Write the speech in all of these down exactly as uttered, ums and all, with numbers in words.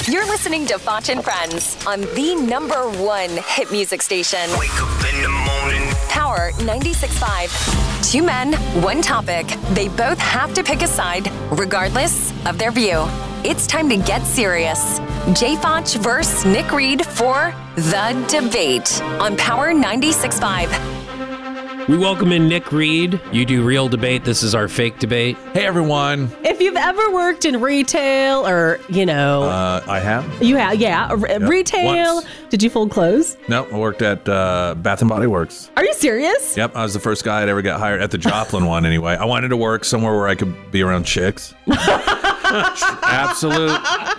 You're listening to Foch and Friends on the number one hit music station. Wake up in the morning. Power ninety-six point five. Two men, one topic. They both have to pick a side, regardless of their view. It's time to get serious. Jay Foch versus Nick Reed for The Debate on Power ninety-six point five. We welcome in Nick Reed. You do real debate. This is our fake debate. Hey, everyone. If you've ever worked in retail or, you know. Uh, I have. You have, yeah. R- Yep. Retail. Once. Did you fold clothes? No, I worked at uh, Bath and Body Works. Are you serious? Yep, I was the first guy I'd ever get hired at the Joplin one anyway. I wanted to work somewhere where I could be around chicks. Absolute,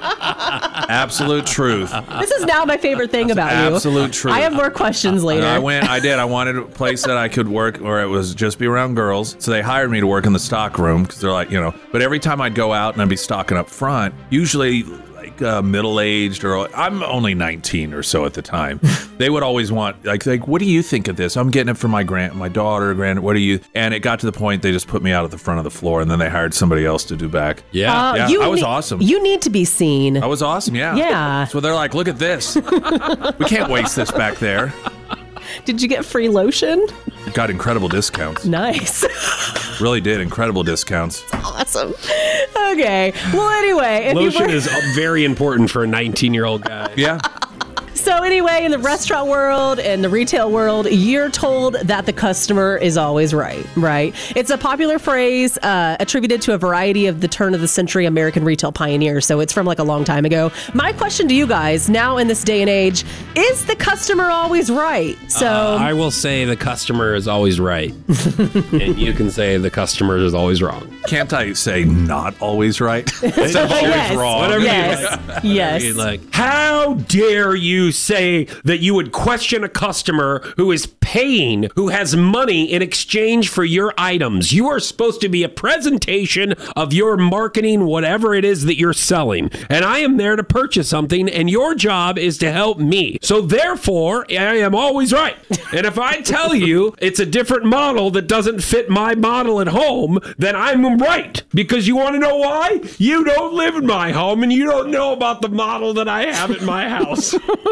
absolute truth. This is now my favorite thing about you. Absolute truth. I have more questions later. I went, I did. I wanted a place that I could work where it was just be around girls. So they hired me to work in the stock room because they're like, you know, but every time I'd go out and I'd be stocking up front, usually like uh, middle-aged or I'm only nineteen or so at the time. They would always want like, like, what do you think of this? I'm getting it for my grand, my daughter, grand. What do you? And it got to the point they just put me out at the front of the floor and then they hired somebody else to do back. Yeah. Uh, Yeah, you I was ne- awesome. You need to be seen. I was awesome. Yeah. Yeah. So they're like, look at this. We can't waste this back there. Did you get free lotion? Got incredible discounts. Nice. Really did. Incredible discounts. Awesome. Okay. Well, anyway. If Lotion you were- is very important for a nineteen-year-old guy. Yeah. So anyway, in the restaurant world and the retail world, you're told that the customer is always right, right? It's a popular phrase uh, attributed to a variety of the turn of the century American retail pioneers. So it's from like a long time ago. My question to you guys now in this day and age, is the customer always right? So Uh, I will say the customer is always right. And you can say the customer is always wrong. Can't I say not always right? Instead of always yes, wrong. Whatever you yes, yes. You're like, how dare you say that you would question a customer who is paying, who has money in exchange for your items? You are supposed to be a presentation of your marketing, whatever it is that you're selling. And I am there to purchase something, and your job is to help me. So therefore, I am always right. And if I tell you it's a different model that doesn't fit my model at home, then I'm right. Because you want to know why? You don't live in my home, and you don't know about the model that I have at my house.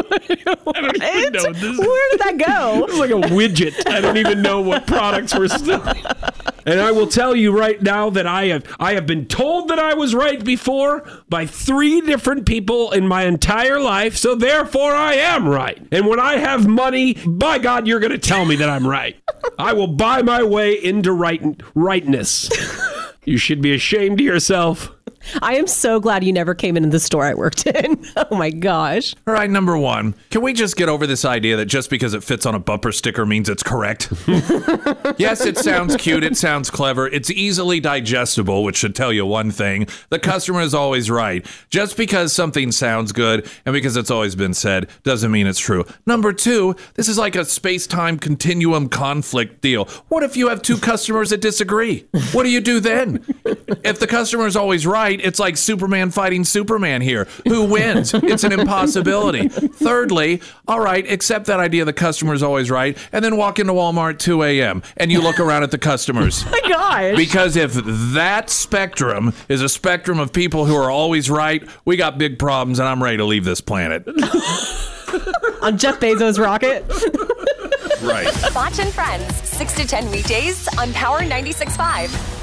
I don't even know this. Where did that go? It's like a widget. I don't even know what products we're selling. And I will tell you right now that I have I have been told that I was right before by three different people in my entire life, so therefore I am right. And when I have money, by God, you're going to tell me that I'm right. I will buy my way into right rightness. You should be ashamed of yourself. I am so glad you never came into the store I worked in. Oh my gosh. All right, number one. Can we just get over this idea that just because it fits on a bumper sticker means it's correct? Yes, it sounds cute. It sounds clever. It's easily digestible, which should tell you one thing. The customer is always right. Just because something sounds good and because it's always been said doesn't mean it's true. Number two, this is like a space-time continuum conflict deal. What if you have two customers that disagree? What do you do then? If the customer is always right, it's like Superman fighting Superman here. Who wins? It's an impossibility. Thirdly, all right, accept that idea the customer is always right, and then walk into Walmart two a.m. and you look around at the customers. Oh my gosh. Because if that spectrum is a spectrum of people who are always right, we got big problems, and I'm ready to leave this planet. On Jeff Bezos' rocket. Right. Foch and Friends, six to ten weekdays on Power ninety-six point five.